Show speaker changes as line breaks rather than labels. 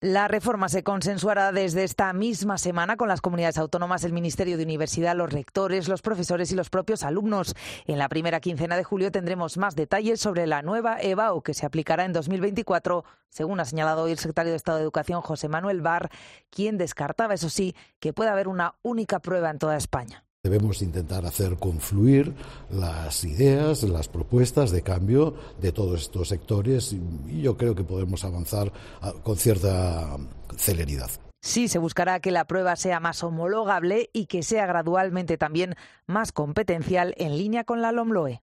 La reforma se consensuará desde esta misma semana con las comunidades autónomas, el Ministerio de Universidad, los rectores, los profesores y los propios alumnos. En la primera quincena de julio tendremos más detalles sobre la nueva EBAU que se aplicará en 2024, según ha señalado hoy el secretario de Estado de Educación, José Manuel Barr, quien descartaba, eso sí, que pueda haber una única prueba en toda España.
Debemos intentar hacer confluir las ideas, las propuestas de cambio de todos estos sectores y yo creo que podemos avanzar con cierta celeridad.
Sí, se buscará que la prueba sea más homologable y que sea gradualmente también más competencial en línea con la LOMLOE.